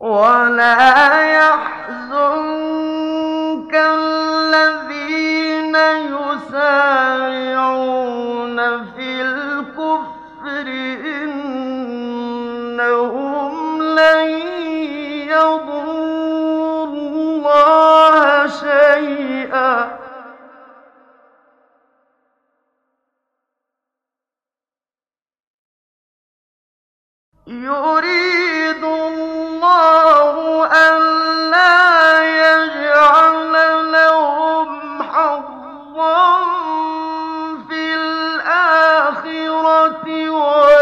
ولا يحزنك الذين يسارعون في الكفر إنهم لن يضروا الله شيئا يريد الله ألا يجعل لهم حظا في الآخرة